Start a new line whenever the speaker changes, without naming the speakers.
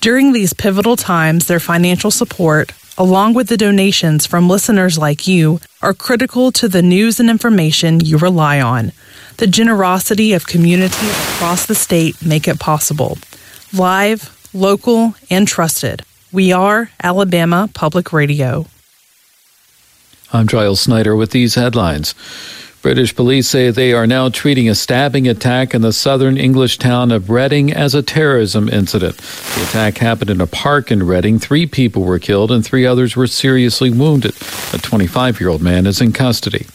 During these pivotal times, their financial support, along with the donations from listeners like you, are critical to the news and information you rely on. The generosity of communities across the state make it possible. Live, local, and trusted. We are Alabama Public Radio.
I'm Giles Snyder with these headlines. British police say they are now treating a stabbing attack in the southern English town of Reading as a terrorism incident. The attack happened in a park in Reading. 3 people were killed and 3 others were seriously wounded. A 25-year-old man is in custody.